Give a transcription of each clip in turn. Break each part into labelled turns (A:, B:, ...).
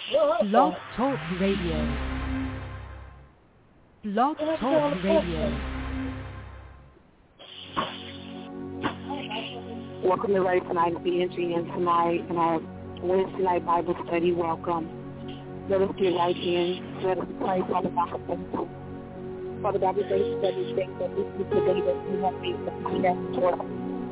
A: Blog Talk Radio. Blog Talk Radio.
B: Welcome to Right Tonight at BNGN tonight in our Wednesday night Bible study. Welcome. Let us get right in. Let us pray, Father God. Father God, we thank you for this day, that this is the day that you have made the podcast for us.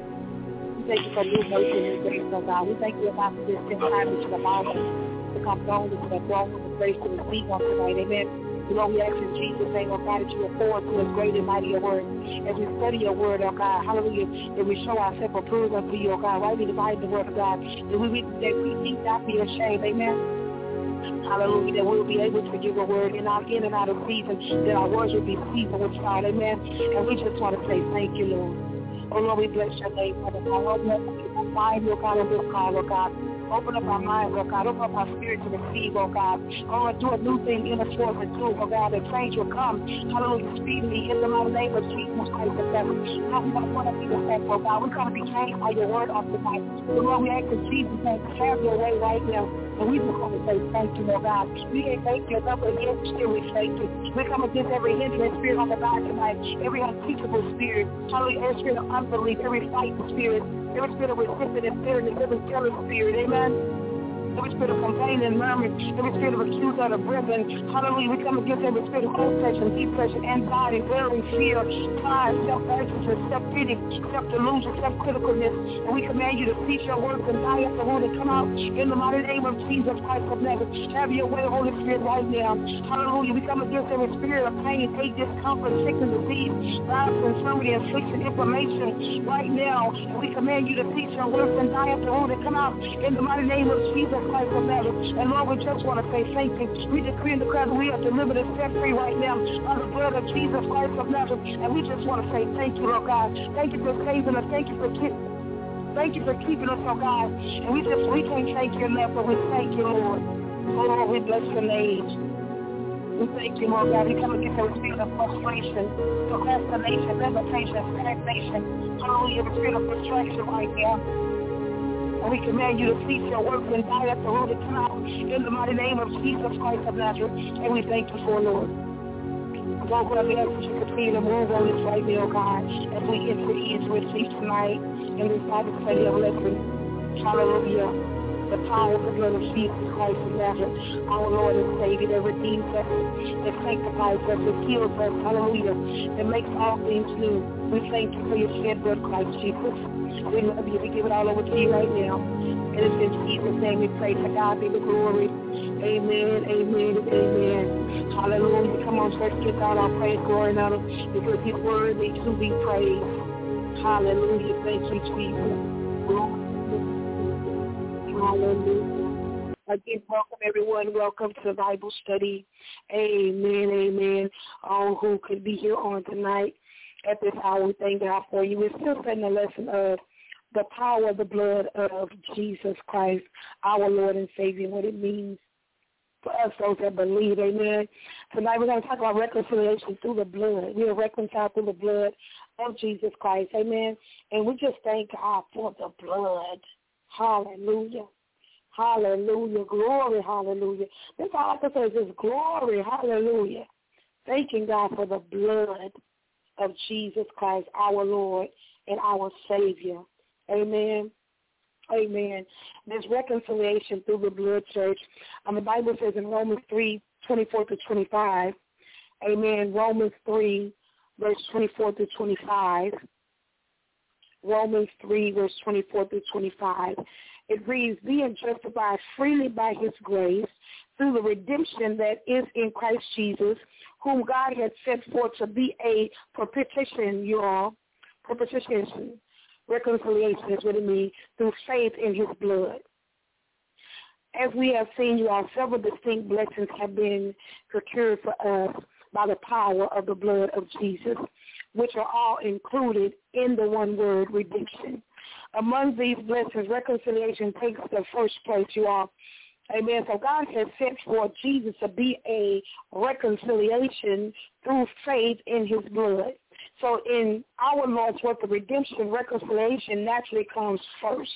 B: We thank you for new mercy and grace, oh God. We thank you about this time that you allow us to come down to the throne of the grace to receive on tonight. Amen. Lord, we ask in Jesus' name, oh God, that you will forward to us great and mighty your word. As we study your word, oh God, hallelujah, that we show ourselves approved unto you, oh God, rightly dividing the word of God, that we need not be ashamed, amen. Hallelujah, that we'll be able to give a word in and out of season, that our words will be seasoned with God, amen. And we just want to say thank you, Lord. Oh, Lord, we bless your name, Father God. Open up our mind, oh God, on this call, oh God. Open up our minds, oh God. Open up our spirit to receive, oh God. Oh, and do a new thing in us, Lord, and do, oh God, that change will come. Hallelujah, speedily, in the mighty name of Jesus Christ of Nazareth. Now we don't want to be the same, oh God. We're going to be changed by your word on tonight. So, Lord, we ask in Jesus' name to have your way right now. And we just want to say thank you, Lord God. We can't thank you enough again, still we thank you. We come against every hindrance spirit on the God tonight, every unteachable spirit, hallelujah, every spirit of unbelief, every fighting spirit, every spirit of resistance and bitterness, every jealous spirit, amen. Every spirit of complaining and murmuring, every spirit of accusing of the brethren, hallelujah, we come against every spirit of oppression, depression, anxiety, worry, fear, pride, self-righteousness, self-pity, self-delusion, self-criticalness, and we command you to cease your works and die at the root and come out in the mighty name of Jesus Christ of Nazareth. Have your way, Holy Spirit, right now. Hallelujah, we come against every spirit of pain, ache, discomfort, sickness, disease, violence, infirmity, affliction, inflammation, right now, and we command you to cease your works and die at the root and come out in the mighty name of Jesus Christ of Nazareth. And Lord, we just want to say thank you. We decree and declare that we are delivered and set free right now by the blood of Jesus Christ of Nazareth. And we just want to say thank you, Lord God. Thank you for saving us. Thank you for keeping us, oh God. And we can't thank you enough, but we thank you, Lord. Oh Lord, we bless your name. We thank you, Lord God. We come against every spirit of frustration, procrastination, limitation, stagnation. Hallelujah, the spirit of distraction right now. And we command you to cease your work and die at the root and come out in the mighty name of Jesus Christ of Nazareth. And we thank you for, Lord. Lord, we ask that you continue to move on this right now, God, as we enter into receive tonight in this Bible study of lesson. Hallelujah. The power of the blood of Jesus Christ of Nazareth, our Lord and Savior, that redeems us, that sanctifies us, that heals us, hallelujah, that makes all things new. We thank you for your shed blood, Christ Jesus. We love you. We give it all over to you right now. And it's in Jesus' name we pray. To God be the glory. Amen, amen, amen. Hallelujah. Come on, church, give God our praise, glory, and honor, because he's worthy to be praised. Hallelujah. Thank you, Jesus. Hallelujah. Again, welcome everyone. Welcome to Bible study. Amen, amen. All who could be here on tonight at this hour, we thank God for you. We're still studying the lesson of the power of the blood of Jesus Christ, our Lord and Savior, what it means for us, those that believe. Amen. Tonight we're going to talk about reconciliation through the blood. We are reconciled through the blood of Jesus Christ. Amen. And we just thank God for the blood. Hallelujah. Hallelujah. Glory. Hallelujah. That's all I can say is just glory. Hallelujah. Thanking God for the blood of Jesus Christ, our Lord and our Savior. Amen. Amen. There's reconciliation through the blood, church. The Bible says in Romans 3:24-25. Amen. Romans 3, verse 24-25. Romans 3, verse 24-25. It reads, being justified freely by his grace through the redemption that is in Christ Jesus, whom God has set forth to be a propitiation, you all. Propitiation, reconciliation is what it means, through faith in his blood. As we have seen, you all, several distinct blessings have been procured for us by the power of the blood of Jesus, which are all included in the one word, redemption. Among these blessings, reconciliation takes the first place, you all. Amen. So God has sent for Jesus to be a reconciliation through faith in his blood. So in our Lord's work of redemption, reconciliation naturally comes first.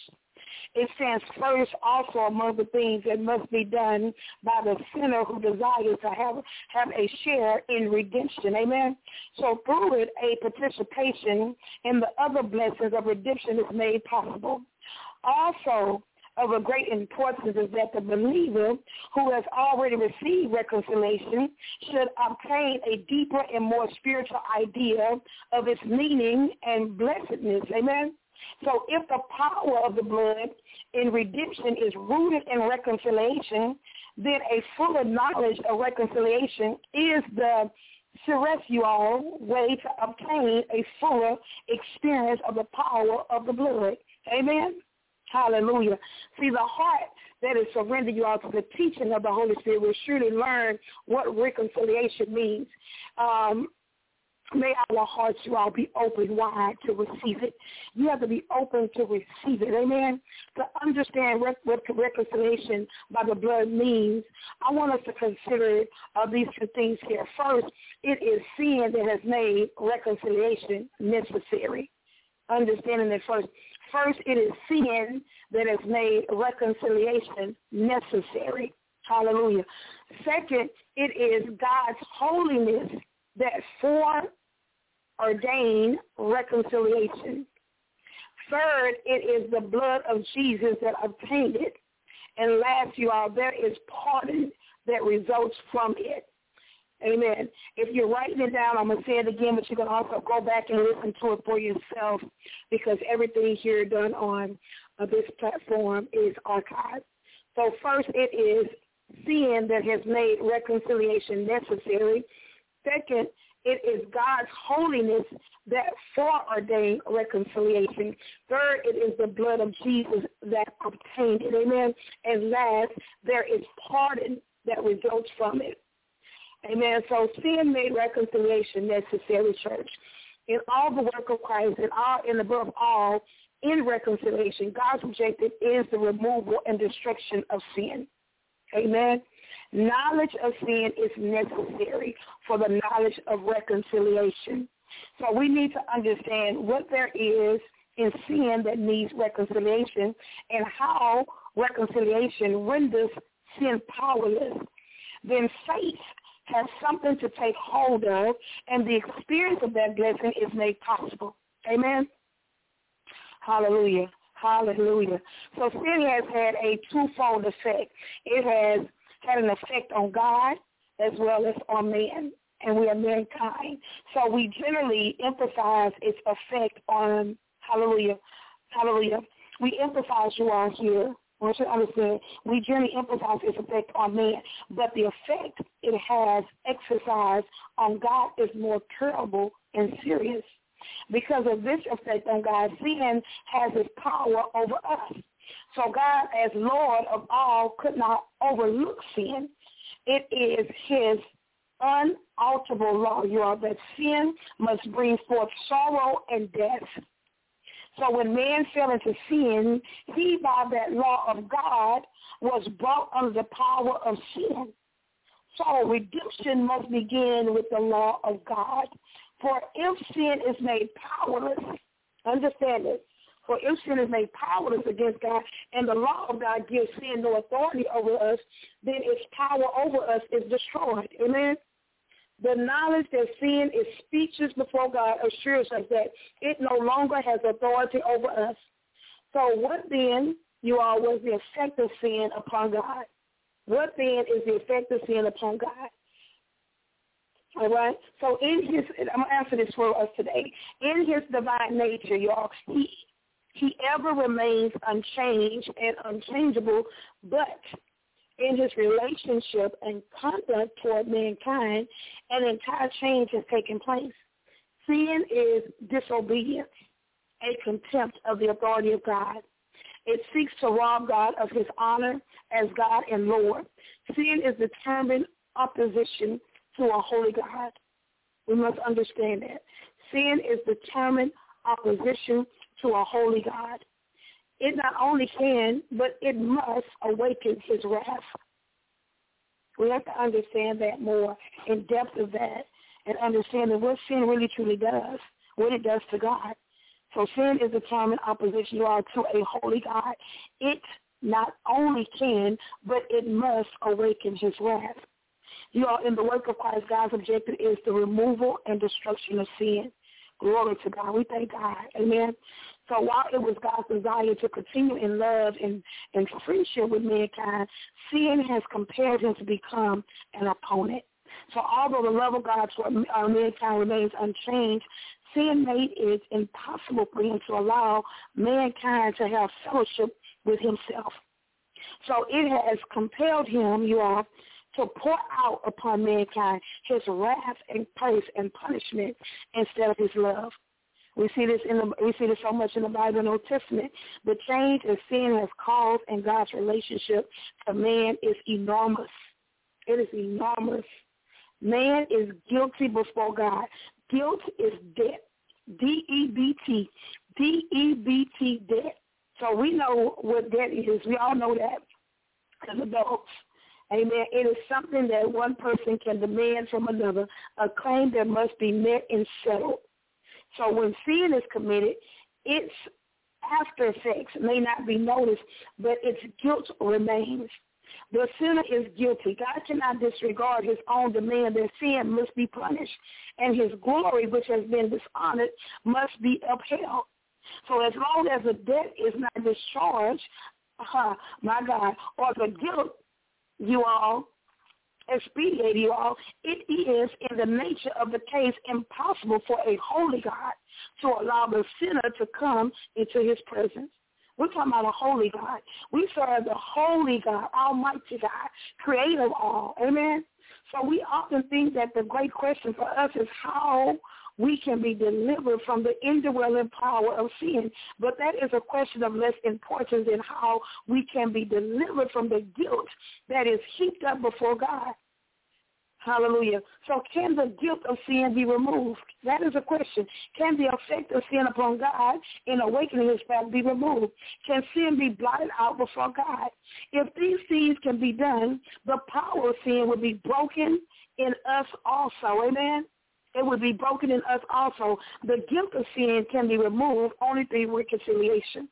B: It stands first also among the things that must be done by the sinner who desires to have a share in redemption. Amen. So through it, a participation in the other blessings of redemption is made possible. Also, of a great importance is that the believer who has already received reconciliation should obtain a deeper and more spiritual idea of its meaning and blessedness. Amen. So if the power of the blood in redemption is rooted in reconciliation, then a fuller knowledge of reconciliation is the celestial way to obtain a fuller experience of the power of the blood. Amen. Hallelujah. See, the heart that is surrendered, you all, to the teaching of the Holy Spirit will surely learn what reconciliation means. May our hearts, you all, be open wide to receive it. You have to be open to receive it. Amen. To understand what reconciliation by the blood means, I want us to consider these two things here. First, it is sin that has made reconciliation necessary. Understanding that first. First, it is sin that has made reconciliation necessary. Hallelujah. Second, it is God's holiness that foreordained reconciliation. Third, it is the blood of Jesus that obtained it. And last, you all, there is pardon that results from it. Amen. If you're writing it down, I'm going to say it again, but you can also go back and listen to it for yourself because everything here done on this platform is archived. So first, it is sin that has made reconciliation necessary. Second, it is God's holiness that foreordained reconciliation. Third, it is the blood of Jesus that obtained it. Amen. And last, there is pardon that results from it. Amen. So sin made reconciliation necessary, church. In all the work of Christ and above all, in reconciliation, God's objective is the removal and destruction of sin. Amen. Knowledge of sin is necessary for the knowledge of reconciliation. So we need to understand what there is in sin that needs reconciliation and how reconciliation renders sin powerless. Then faith has something to take hold of, and the experience of that blessing is made possible. Amen? Hallelujah. Hallelujah. So sin has had a twofold effect. It has had an effect on God as well as on man, and we are mankind. So we generally emphasize its effect on, hallelujah, hallelujah. We emphasize, you all here, I want you to understand, we generally emphasize its effect on man, but the effect it has exercised on God is more terrible and serious. Because of this effect on God, sin has its power over us. So God, as Lord of all, could not overlook sin. It is his unalterable law, you all, that sin must bring forth sorrow and death. So when man fell into sin, he, by that law of God, was brought under the power of sin. So redemption must begin with the law of God. For if sin is made powerless, understand it, for if sin is made powerless against God, and the law of God gives sin no authority over us, then its power over us is destroyed. Amen? The knowledge that sin is speechless before God assures us that it no longer has authority over us. So what then, you all, was the effect of sin upon God? What then is the effect of sin upon God? All right? So in his, I'm going to answer this for us today. In his divine nature, y'all, he ever remains unchanged and unchangeable, but in his relationship and conduct toward mankind, an entire change has taken place. Sin is disobedience, a contempt of the authority of God. It seeks to rob God of his honor as God and Lord. Sin is determined opposition to a holy God. We must understand that. Sin is determined opposition to a holy God. It not only can, but it must awaken his wrath. We have to understand that more in depth of that and understand that what sin really truly does, what it does to God. So sin is determined opposition, you all, to a holy God. It not only can, but it must awaken his wrath. You all, in the work of Christ, God's objective is the removal and destruction of sin. Glory to God. We thank God. Amen. So while it was God's desire to continue in love and friendship with mankind, sin has compelled him to become an opponent. So although the love of God toward mankind remains unchanged, sin made it impossible for him to allow mankind to have fellowship with himself. So it has compelled him, you all, to pour out upon mankind his wrath and curse and punishment instead of his love. We see this so much in the Bible and Old Testament. The change that sin has caused in God's relationship to man is enormous. It is enormous. Man is guilty before God. Guilt is debt. D-E-B-T. D-E-B-T, debt. So we know what debt is. We all know that as adults. Amen. It is something that one person can demand from another, a claim that must be met and settled. So when sin is committed, its after effects may not be noticed, but its guilt remains. The sinner is guilty. God cannot disregard his own demand that sin must be punished, and his glory, which has been dishonored, must be upheld. So as long as the debt is not discharged, my God, or the guilt, you all, expedite, you all, it is in the nature of the case impossible for a holy God to allow the sinner to come into his presence. We're talking about a holy God. We serve the holy God, almighty God, creator of all. Amen? So we often think that the great question for us is how we can be delivered from the indwelling power of sin. But that is a question of less importance than how we can be delivered from the guilt that is heaped up before God. Hallelujah. So can the guilt of sin be removed? That is a question. Can the effect of sin upon God in awakening his wrath be removed? Can sin be blotted out before God? If these things can be done, the power of sin will be broken in us also. Amen? It would be broken in us also. The guilt of sin can be removed only through reconciliation.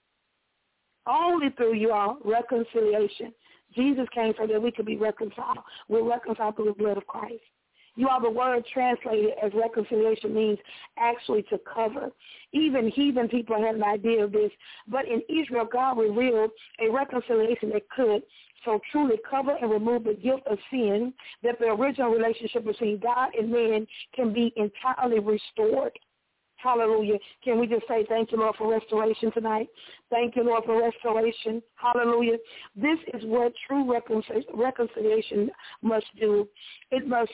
B: Only through, you all, reconciliation. Jesus came so that we could be reconciled. We're reconciled through the blood of Christ. You all, the word translated as reconciliation means actually to cover. Even heathen people had an idea of this. But in Israel, God revealed a reconciliation that could so truly cover and remove the guilt of sin that the original relationship between God and man can be entirely restored. Hallelujah. Can we just say thank you, Lord, for restoration tonight? Thank you, Lord, for restoration. Hallelujah. This is what true reconciliation must do. It must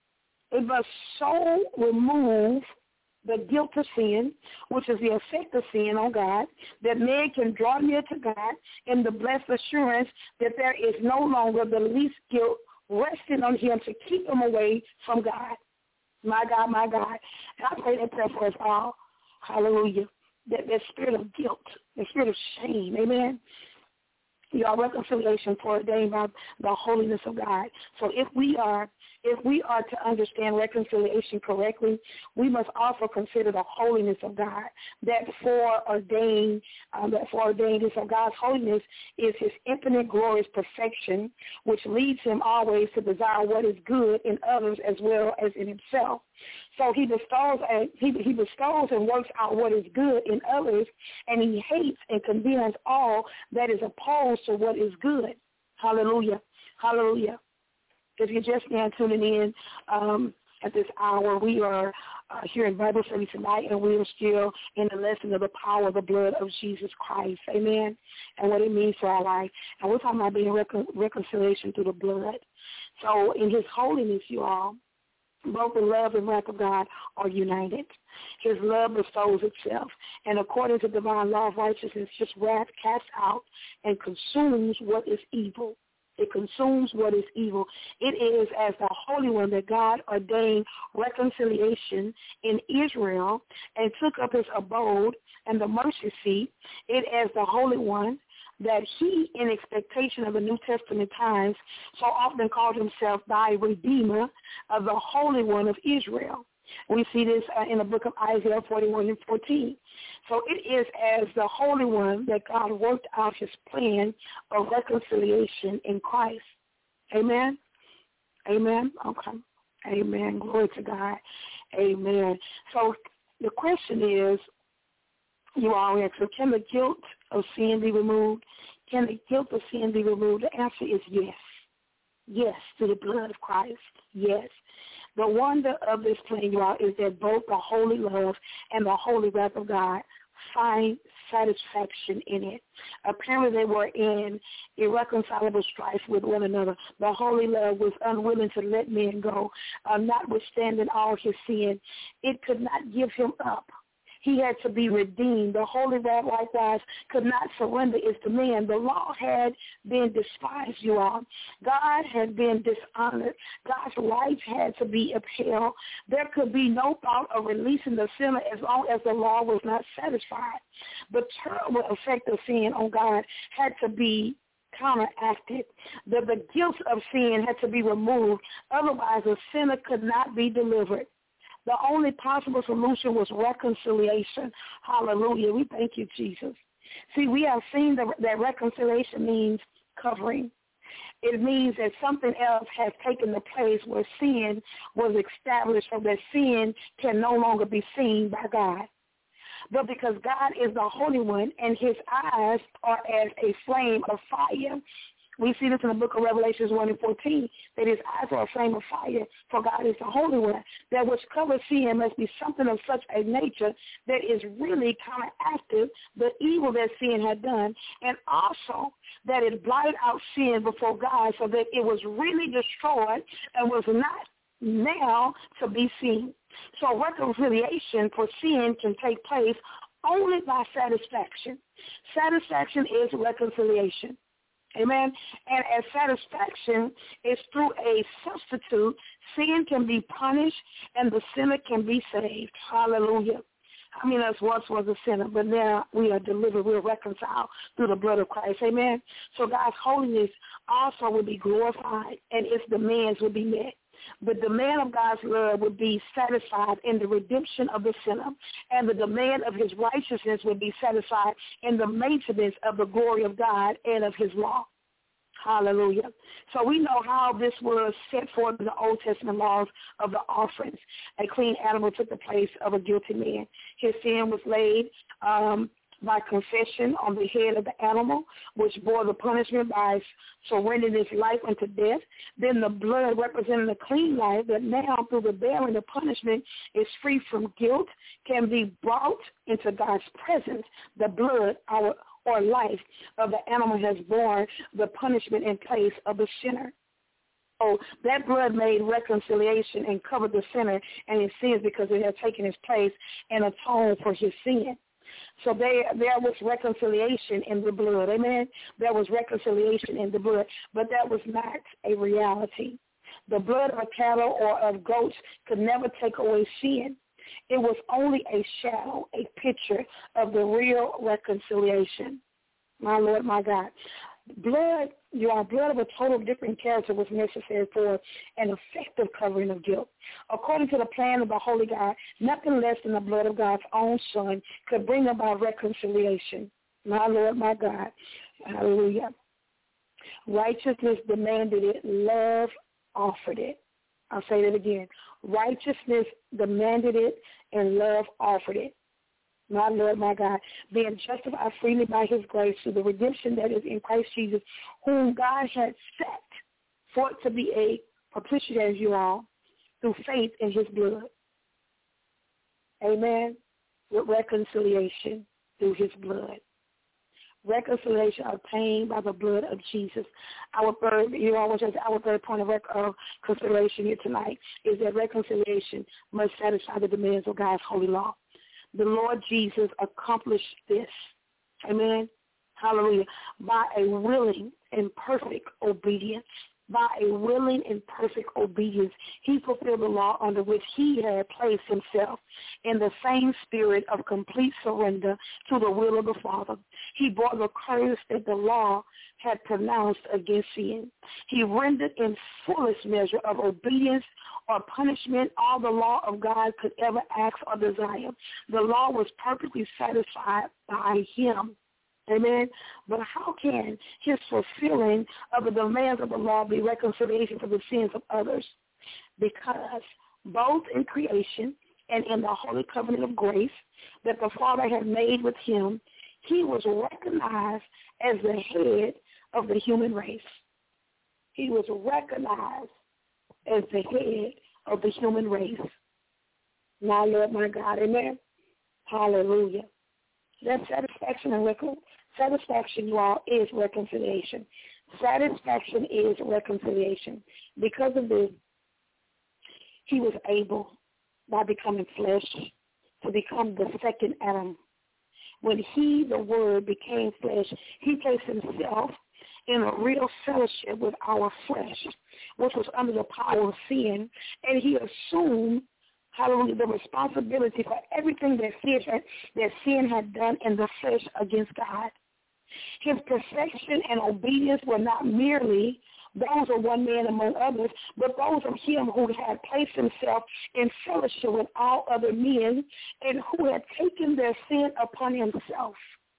B: so remove the guilt of sin, which is the effect of sin on God, that man can draw near to God in the blessed assurance that there is no longer the least guilt resting on him to keep him away from God. My God, my God. And I pray that prayer for us all. Hallelujah. That spirit of guilt, the spirit of shame, amen. Your reconciliation ordained by the holiness of God. So if we are to understand reconciliation correctly, we must also consider the holiness of God. That foreordained is of God's holiness is his infinite glorious perfection, which leads him always to desire what is good in others as well as in himself. So he bestows and works out what is good in others, and he hates and condemns all that is opposed to what is good. Hallelujah. Hallelujah. If you're just now tuning in at this hour, we are here in Bible study tonight, and we are still in the lesson of the power of the blood of Jesus Christ. Amen. And what it means for our life. And we're talking about being reconciliation through the blood. So in his holiness, you all, both the love and wrath of God are united. His love bestows itself, and according to divine law of righteousness, his wrath casts out and consumes what is evil. It consumes what is evil. It is as the Holy One that God ordained reconciliation in Israel and took up his abode and the mercy seat. It as the Holy One that he, in expectation of the New Testament times, so often called himself thy Redeemer, of the Holy One of Israel. We see this in the book of Isaiah 41:14. So it is as the Holy One that God worked out his plan of reconciliation in Christ. Amen? Amen? Okay. Amen. Glory to God. Amen. So the question is, you all ask, so can the guilt of sin be removed? Can the guilt of sin be removed? The answer is yes. Yes, through the blood of Christ. Yes. The wonder of this plan, you all, is that both the holy love and the holy wrath of God find satisfaction in it. Apparently they were in irreconcilable strife with one another. The holy love was unwilling to let men go, notwithstanding all his sin. It could not give him up. He had to be redeemed. The holy wrath likewise could not surrender its demand. The law had been despised, you all. God had been dishonored. God's rights had to be upheld. There could be no thought of releasing the sinner as long as the law was not satisfied. The terrible effect of sin on God had to be counteracted. The guilt of sin had to be removed. Otherwise, the sinner could not be delivered. The only possible solution was reconciliation. Hallelujah. We thank you, Jesus. See, we have seen that reconciliation means covering. It means that something else has taken the place where sin was established, so that sin can no longer be seen by God. But because God is the Holy One and his eyes are as a flame of fire, we see this in the book of Revelations 1:14, that his eyes are a flame of fire, for God is the Holy One. That which covers sin must be something of such a nature that is really counteractive the evil that sin had done, and also that it blotted out sin before God so that it was really destroyed and was not now to be seen. So reconciliation for sin can take place only by satisfaction. Satisfaction is reconciliation. Amen. And as satisfaction is through a substitute, sin can be punished and the sinner can be saved. Hallelujah. I mean, us once was a sinner, but now we are delivered, we're reconciled through the blood of Christ. Amen. So God's holiness also will be glorified and its demands will be met. The demand of God's love would be satisfied in the redemption of the sinner, and the demand of his righteousness would be satisfied in the maintenance of the glory of God and of his law. Hallelujah. So we know how this was set forth in the Old Testament laws of the offerings. A clean animal took the place of a guilty man. His sin was laid by confession on the head of the animal, which bore the punishment by surrendering his life unto death. Then the blood representing a clean life that now through the bearing of punishment is free from guilt, can be brought into God's presence. The blood, or life of the animal has borne the punishment in place of the sinner. So that blood made reconciliation and covered the sinner and his sins because it had taken his place and atoned for his sin. So there was reconciliation in the blood. Amen. There was reconciliation in the blood, but that was not a reality. The blood of cattle or of goats could never take away sin. It was only a shadow, a picture of the real reconciliation. My Lord, my God. Blood of a total different character was necessary for an effective covering of guilt. According to the plan of the Holy God, nothing less than the blood of God's own Son could bring about reconciliation. My Lord, my God. Hallelujah. Righteousness demanded it. Love offered it. I'll say that again. Righteousness demanded it, and love offered it. My Lord, my God, being justified freely by his grace through the redemption that is in Christ Jesus, whom God had set for it to be a propitiation, you all, through faith in his blood. Amen. With reconciliation through his blood. Reconciliation obtained by the blood of Jesus. Our third point of consideration here tonight is that reconciliation must satisfy the demands of God's holy law. The Lord Jesus accomplished this, amen, hallelujah, by a willing and perfect obedience. By a willing and perfect obedience, he fulfilled the law under which he had placed himself in the same spirit of complete surrender to the will of the Father. He bore the curse that the law had pronounced against sin. He rendered in fullest measure of obedience or punishment all the law of God could ever ask or desire. The law was perfectly satisfied by him. Amen. But how can his fulfilling of the demands of the law be reconciliation for the sins of others? Because both in creation and in the holy covenant of grace that the Father had made with him, he was recognized as the head of the human race. He was recognized as the head of the human race. Now, Lord my God, amen. Hallelujah. That satisfaction, you all, is reconciliation. Satisfaction is reconciliation. Because of this, he was able, by becoming flesh, to become the second Adam. When he, the Word, became flesh, he placed himself in a real fellowship with our flesh, which was under the power of sin, and he assumed, hallelujah, the responsibility for everything that sin had done in the flesh against God. His perfection and obedience were not merely those of one man among others, but those of him who had placed himself in fellowship with all other men and who had taken their sin upon himself.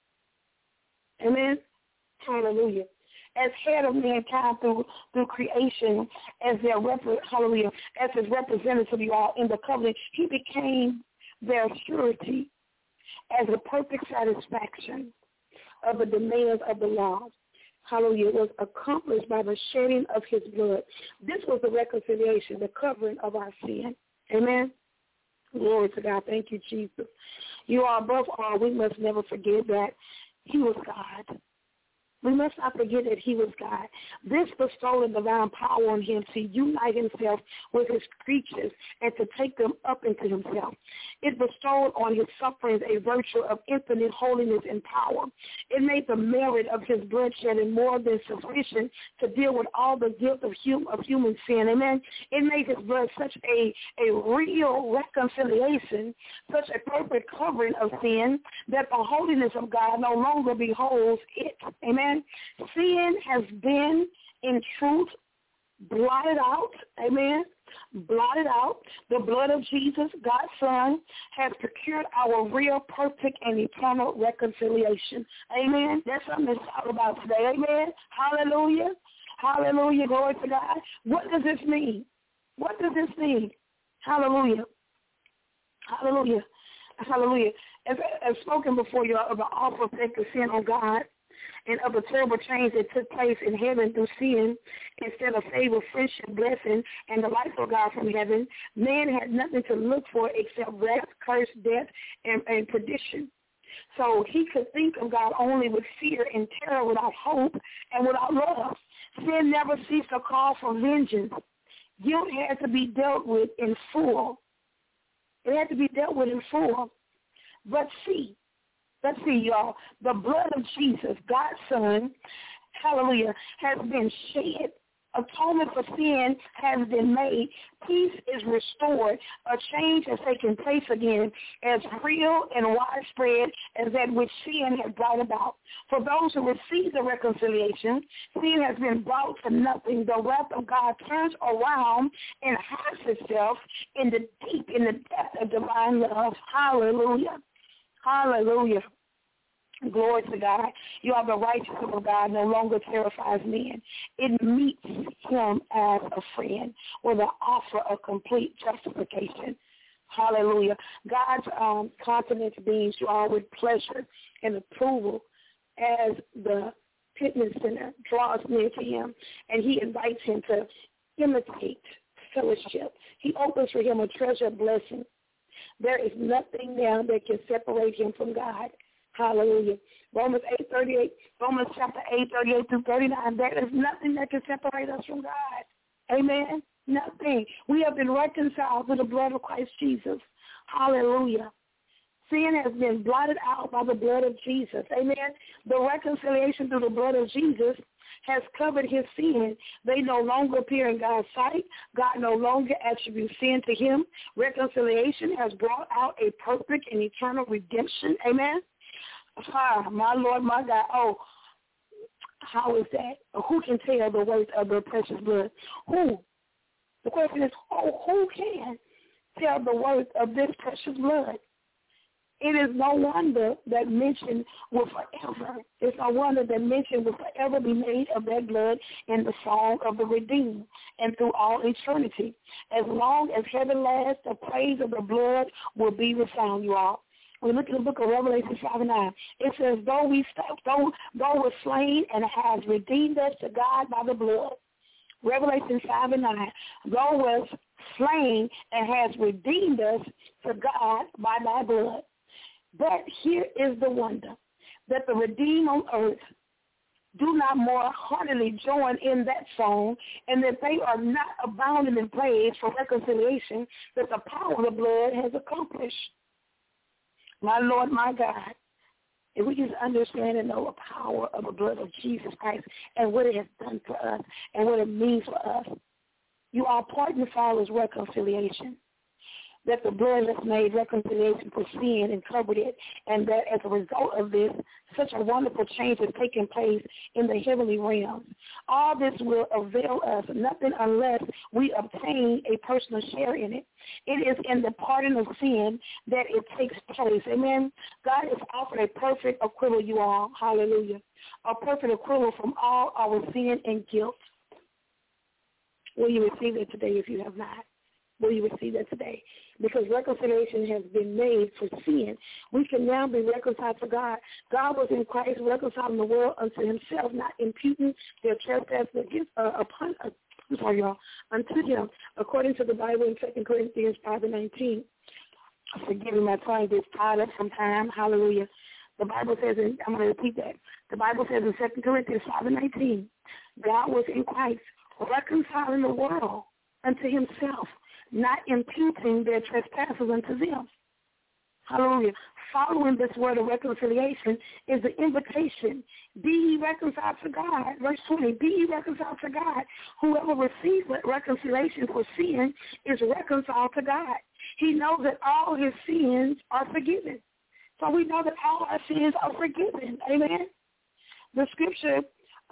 B: Amen? Hallelujah. As head of mankind through creation, as their hallelujah, as his representative, you all, in the covenant, he became their surety as a perfect satisfaction of the demands of the law. Hallelujah, was accomplished by the shedding of his blood. This was the reconciliation, the covering of our sin. Amen. Glory to God. Thank you, Jesus. You are above all. We must never forget that he was God. We must not forget that he was God. This bestowed divine power on him to unite himself with his creatures and to take them up into himself. It bestowed on his sufferings a virtue of infinite holiness and power. It made the merit of his bloodshedding more than sufficient to deal with all the guilt of human sin. Amen. It made his blood such a real reconciliation, such a perfect covering of sin, that the holiness of God no longer beholds it. Amen. Sin has been, in truth, blotted out. Amen. Blotted out. The blood of Jesus, God's Son, has procured our real, perfect, and eternal reconciliation. Amen. That's something to talk about today. Amen. Hallelujah. Hallelujah. Glory to God. What does this mean? What does this mean? Hallelujah. Hallelujah. Hallelujah. As spoken before you of the awful effect of sin on God, and of the terrible change that took place in heaven through sin, instead of favor, friendship, blessing, and the life of God from heaven, man had nothing to look for except wrath, curse, death, and perdition. So he could think of God only with fear and terror, without hope and without love. Sin never ceased to call for vengeance. Guilt had to be dealt with in full. It had to be dealt with in full. But let's see, y'all. The blood of Jesus, God's Son, hallelujah, has been shed. Atonement for sin has been made. Peace is restored. A change has taken place again, as real and widespread as that which sin had brought about. For those who receive the reconciliation, sin has been brought to nothing. The wrath of God turns around and hides itself in the depth of divine love. Hallelujah. Hallelujah. Glory to God. You are the righteousness of God no longer terrifies men. It meets him as a friend with an offer of complete justification. Hallelujah. God's countenance beams you all with pleasure and approval as the Pittman Center draws near to him, and he invites him to imitate fellowship. He opens for him a treasure blessing. There is nothing now that can separate him from God. Hallelujah. Romans chapter 8, 38 through 39. There is nothing that can separate us from God. Amen. Nothing. We have been reconciled with the blood of Christ Jesus. Hallelujah. Sin has been blotted out by the blood of Jesus. Amen. The reconciliation through the blood of Jesus has covered his sin. They no longer appear in God's sight. God no longer attributes sin to him. Reconciliation has brought out a perfect and eternal redemption. Amen. My Lord, my God. Oh, how is that? Who can tell the weight of the precious blood? Who? The question is, who can tell the worth of this precious blood? It is no wonder that mention will forever. It's no wonder that mention will forever be made of that blood in the song of the redeemed and through all eternity. As long as heaven lasts, the praise of the blood will be resound, you all. We look at the book of Revelation 5:9. It says, though we're slain and has redeemed us to God by the blood. Revelation 5:9. Though was slain and has redeemed us to God by thy blood. But here is the wonder, that the redeemed on earth do not more heartily join in that song, and that they are not abounding in praise for reconciliation that the power of the blood has accomplished. My Lord, my God, if we just understand and know the power of the blood of Jesus Christ and what it has done for us and what it means for us, you are part and parcel is reconciliation. That the blood has made reconciliation for sin and covered it, and that as a result of this, such a wonderful change has taken place in the heavenly realms. All this will avail us nothing unless we obtain a personal share in it. It is in the pardon of sin that it takes place. Amen. God has offered a perfect acquittal, you all. Hallelujah. A perfect acquittal from all our sin and guilt. Will you receive it today if you have not? Will you receive that today? Because reconciliation has been made for sin. We can now be reconciled to God. God was in Christ reconciling the world unto himself, not imputing their trespasses unto him, according to the Bible in 2 Corinthians 5:19. Forgive me, my tongue gets tied up sometime. Hallelujah. The Bible says, and I'm going to repeat that. The Bible says in 2 Corinthians 5:19, God was in Christ reconciling the world unto himself, not imputing their trespasses unto them. Hallelujah. Following this word of reconciliation is the invitation. Be ye reconciled to God. Verse 20, be ye reconciled to God. Whoever receives reconciliation for sin is reconciled to God. He knows that all his sins are forgiven. So we know that all our sins are forgiven. Amen. The scriptures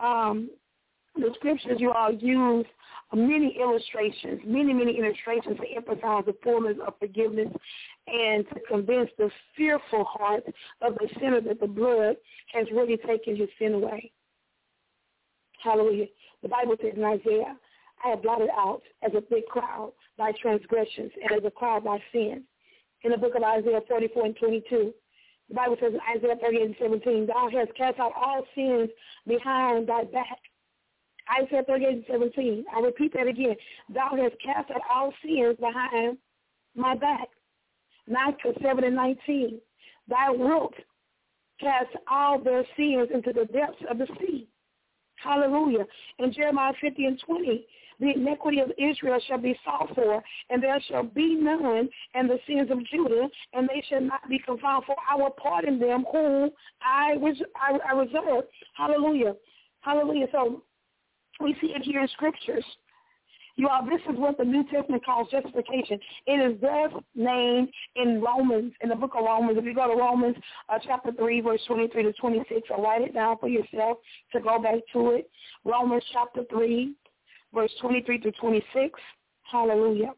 B: you all use many illustrations to emphasize the fullness of forgiveness and to convince the fearful heart of the sinner that the blood has really taken his sin away. Hallelujah. The Bible says in Isaiah, I have blotted out as a big cloud thy transgressions and as a cloud thy sins. In the book of Isaiah 44:22, the Bible says in Isaiah 38:17, thou hast cast out all sins behind thy back. Isaiah 38:17. I repeat that again. Thou hast cast out all sins behind my back. Micah 7:19. Thou wilt cast all their sins into the depths of the sea. Hallelujah. In Jeremiah 50:20, the iniquity of Israel shall be sought for, and there shall be none, and the sins of Judah, and they shall not be confounded, for I will pardon them whom I reserve. Hallelujah. Hallelujah. So we see it here in scriptures. You all, this is what the New Testament calls justification. It is thus named in Romans, in the book of Romans. If you go to Romans chapter 3, verse 23 to 26, or write it down for yourself to go back to it. Romans chapter 3, verse 23 to 26. Hallelujah.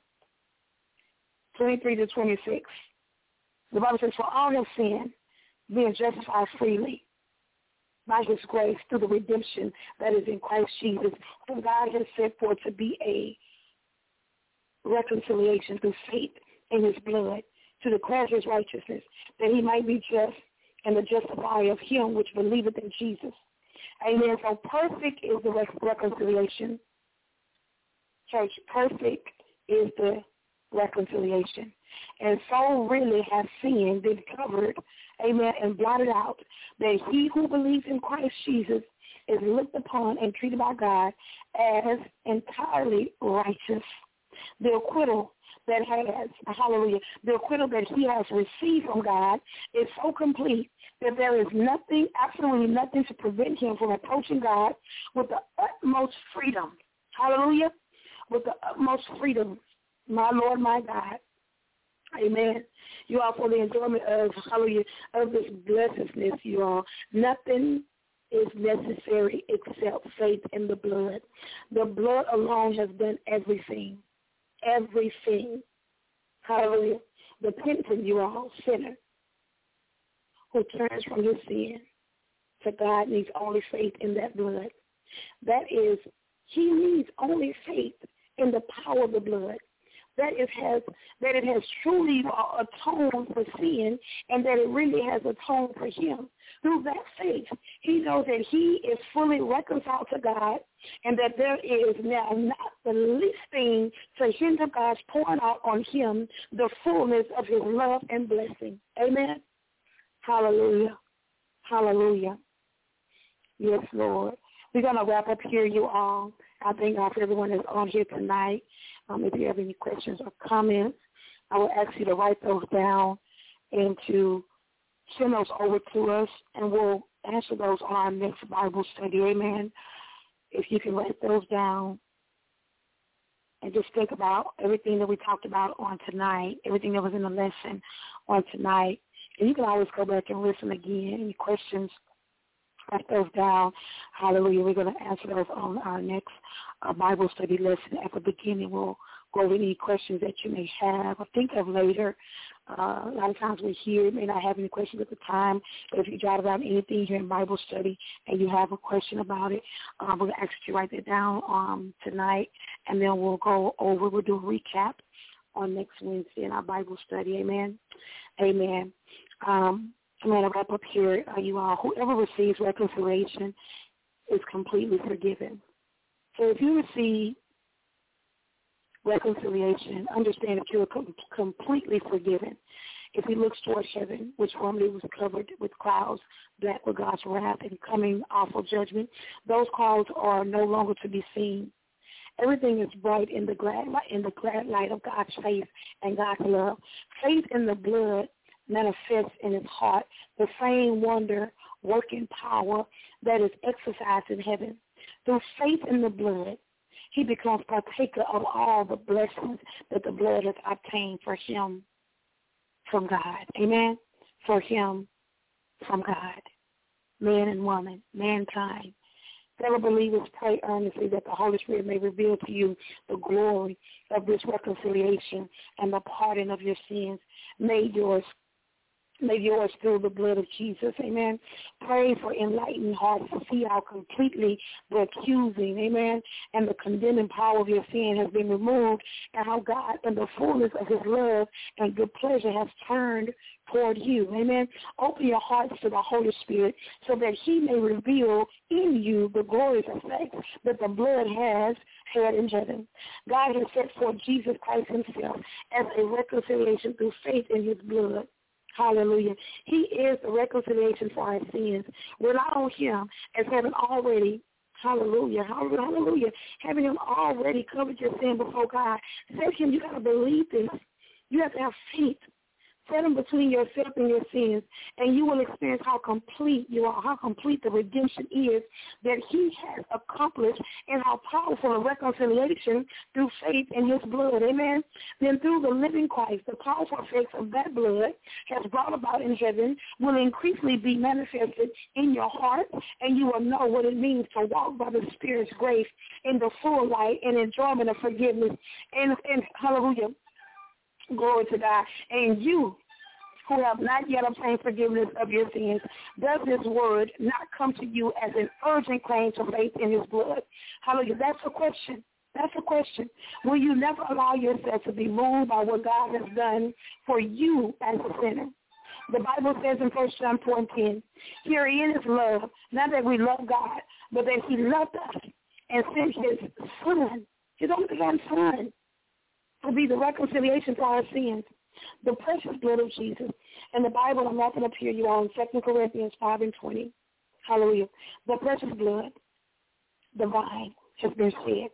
B: 23 to 26. The Bible says, for all have sinned, being justified freely by his grace through the redemption that is in Christ Jesus, whom God has set forth to be a reconciliation through faith in his blood, to declare his righteousness, that he might be just and the justifier of him which believeth in Jesus. Amen. So perfect is the reconciliation. Church, perfect is the reconciliation. And so really has sin been covered, amen, and blotted out, that he who believes in Christ Jesus is looked upon and treated by God as entirely righteous. The acquittal that has, hallelujah, the acquittal that he has received from God is so complete that there is nothing, absolutely nothing to prevent him from approaching God with the utmost freedom. Hallelujah. With the utmost freedom, my Lord, my God. Amen. You all, for the enjoyment of, hallelujah, of this blessedness, you all. Nothing is necessary except faith in the blood. The blood alone has done everything. Everything. Hallelujah. The penitent, you all, sinner, who turns from his sin to God needs only faith in that blood. That is, he needs only faith in the power of the blood. That it has truly atoned for sin, and that it really has atoned for him. Through that faith, he knows that he is fully reconciled to God, and that there is now not the least thing to hinder God's pouring out on him the fullness of his love and blessing. Amen. Hallelujah. Hallelujah. Yes, Lord. We're going to wrap up here, you all. I thank God for everyone that's on here tonight. If you have any questions or comments, I will ask you to write those down and to send those over to us, and we'll answer those on our next Bible study. Amen. If you can write those down and just think about everything that we talked about on tonight, everything that was in the lesson on tonight. And you can always go back and listen again. Any questions, write those down. Hallelujah. We're going to answer those on our next Bible study lesson. At the beginning, we'll go over any questions that you may have or think of later. A lot of times we're here, may not have any questions at the time, but if you jot about anything here in Bible study and you have a question about it, we're going to ask you to write that down tonight, and then we'll do a recap on next Wednesday in our Bible study. Amen. Amen. I'm going to wrap up here, you all. Whoever receives reconciliation is completely forgiven. So if you receive reconciliation, understand that you're completely forgiven. If he looks towards heaven, which formerly was covered with clouds, black with God's wrath and coming awful judgment, those clouds are no longer to be seen. Everything is bright in the glad light of God's faith and God's love. Faith in the blood manifests in his heart the same wonder, working power that is exercised in heaven. Through faith in the blood, he becomes partaker of all the blessings that the blood has obtained for him from God. Amen? For him from God. Man and woman, mankind. Fellow believers, pray earnestly that the Holy Spirit may reveal to you the glory of this reconciliation and the pardon of your sins made yours through the blood of Jesus. Amen. Pray for enlightened hearts to see how completely the accusing, amen, and the condemning power of your sin has been removed, and how God, in the fullness of his love and good pleasure, has turned toward you. Amen. Open your hearts to the Holy Spirit so that he may reveal in you the glorious effect that the blood has had in heaven. God has set forth Jesus Christ himself as a reconciliation through faith in his blood. Hallelujah. He is the reconciliation for our sins. Rely on him as having already, hallelujah, having him already covered your sin before God. Say to him, you got to believe this. You have to have faith. Set him between yourself and your sins, and you will experience how complete you are, how complete the redemption is that he has accomplished, and how powerful a reconciliation through faith in his blood. Amen. Then through the living Christ, the powerful effects of that blood has brought about in heaven will increasingly be manifested in your heart, and you will know what it means to walk by the Spirit's grace in the full light and enjoyment of forgiveness. And hallelujah. Glory to God. And you who have not yet obtained forgiveness of your sins, does this word not come to you as an urgent claim to faith in his blood? Hallelujah. That's a question. That's a question. Will you never allow yourself to be moved by what God has done for you as a sinner? The Bible says in 1 John 4:10, herein is love, not that we love God, but that he loved us and sent his son, his only begotten son, to be the reconciliation for our sins, the precious blood of Jesus. And the Bible, I'm wrapping up here, you all, in 2 Corinthians 5:20. Hallelujah. The precious blood, the vine, has been shed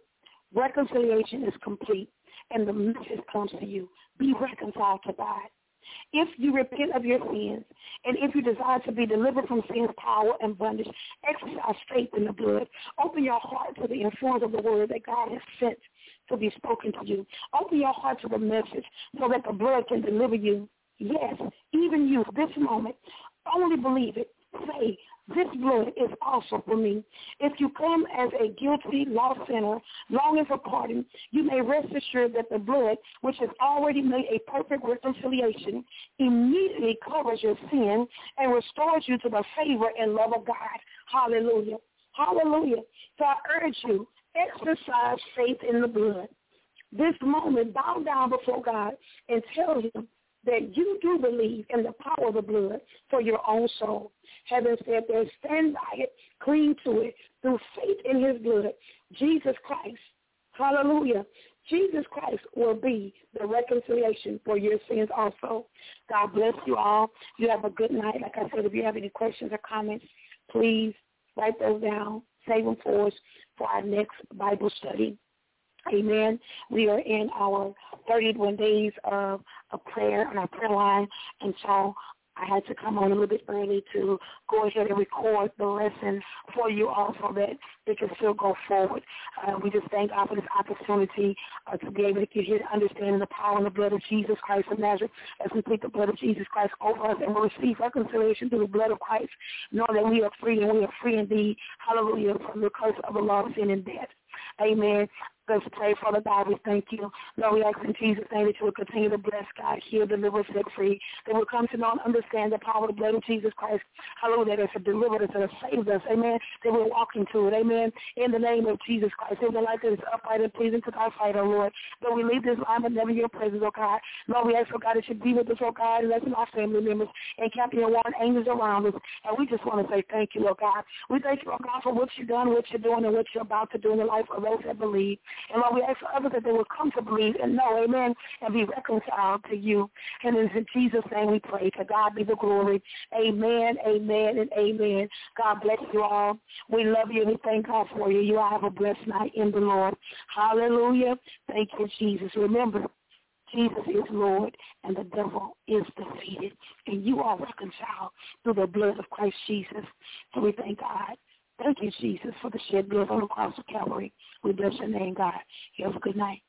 B: Reconciliation is complete, and the message comes to you. Be reconciled to God. If you repent of your sins, and if you desire to be delivered from sin's power and bondage, exercise faith in the blood. Open your heart to the influence of the word that God has sent to be spoken to you. Open your heart to the message so that the blood can deliver you. Yes, even you, this moment, only believe it. Say, this blood is also for me. If you come as a guilty, lost sinner, longing for pardon, you may rest assured that the blood, which has already made a perfect reconciliation, immediately covers your sin and restores you to the favor and love of God. Hallelujah. Hallelujah. So I urge you, exercise faith in the blood. This moment, bow down before God and tell him that you do believe in the power of the blood for your own soul. Having said that, stand by it, cling to it, through faith in his blood. Jesus Christ, hallelujah, Jesus Christ will be the reconciliation for your sins also. God bless you all. You have a good night. Like I said, if you have any questions or comments, please write those down. Save them for us for our next Bible study. Amen. We are in our 31 days of prayer on our prayer line, and so I had to come on a little bit early to go ahead and record the lesson for you all so that it can still go forward. We just thank God for this opportunity to be able to get here to understand the power and the blood of Jesus Christ of Nazareth as we plead the blood of Jesus Christ over us and we receive reconciliation through the blood of Christ, knowing that we are free and we are free indeed. Hallelujah, from the curse of the law of sin and death. Amen. Let's pray. Father God, we thank you. Lord, we ask in Jesus' name that you will continue to bless, God, heal, deliver, set free. That we'll come to know and understand the power of the blood of Jesus Christ. Hallelujah, that has delivered us, that has saved us. Amen. That we're walking to it. Amen. In the name of Jesus Christ. In the life that is upright and pleasing to our fight, oh Lord. That we leave this line but never your presence, oh God. Lord, we ask, oh God, that you be with us, oh God, and blessing our family members and camp your warring angels around us. And we just want to say thank you, oh God. We thank you, oh God, for what you've done, what you're doing, and what you're about to do in the life of those that believe. And Lord, we ask for others that they will come to believe and know, amen, and be reconciled to you. And it's in Jesus' name we pray. To God be the glory. Amen, amen, and amen. God bless you all. We love you and we thank God for you. You all have a blessed night in the Lord. Hallelujah. Thank you, Jesus. Remember, Jesus is Lord and the devil is defeated. And you are reconciled through the blood of Christ Jesus. So we thank God. Thank you, Jesus, for the shed blood on the cross of Calvary. We bless your name, God. You have a good night.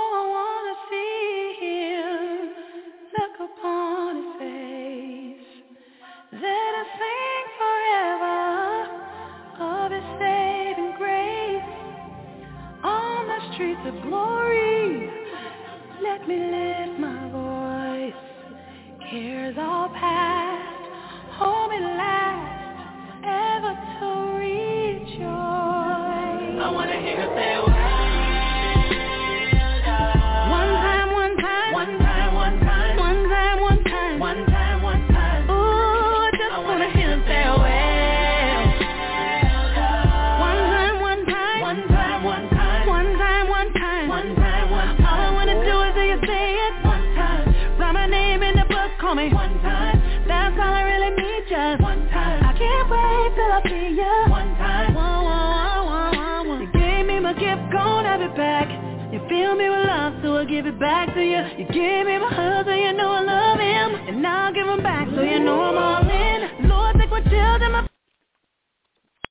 C: Oh, I want to see him, look upon his face. Let us sing forever of his saving grace. On the streets of glory, let me lift my voice. Cares all past, hold me last, ever to rejoice. I want to hear her say, well done. One time, one time. One time, one time. One time, one time. One time, one time. Ooh, I just want to hear her say, well done. One time, one time. One time, one time. One time, one time. One time, one time. All I want to do is hear you say it one time. Write my name in the book, call me one time. That's all I really need, just one time. I can't wait till I see you one time. Whoa, whoa, whoa, whoa, whoa. You gave me my gift, gon' have it back. You fill me with love, so I'll give it back to you. You gave me my husband, you know I love him.